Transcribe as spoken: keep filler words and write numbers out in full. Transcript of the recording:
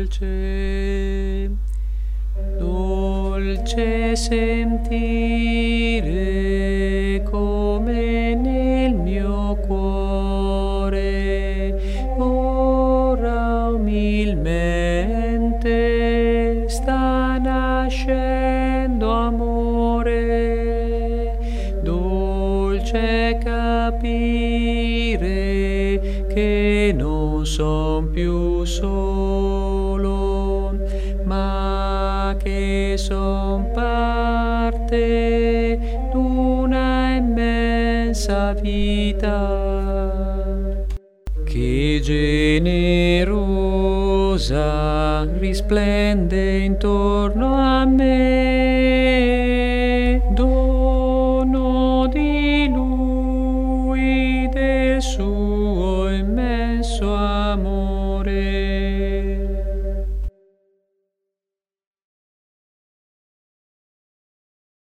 dolce, dolce sentire come nel mio cuore ora umilmente sta nascendo amore, dolce capire che non son più solo, ma che son parte d'una immensa vita che generosa risplende intorno a me, dono di Lui, del suo immenso amore.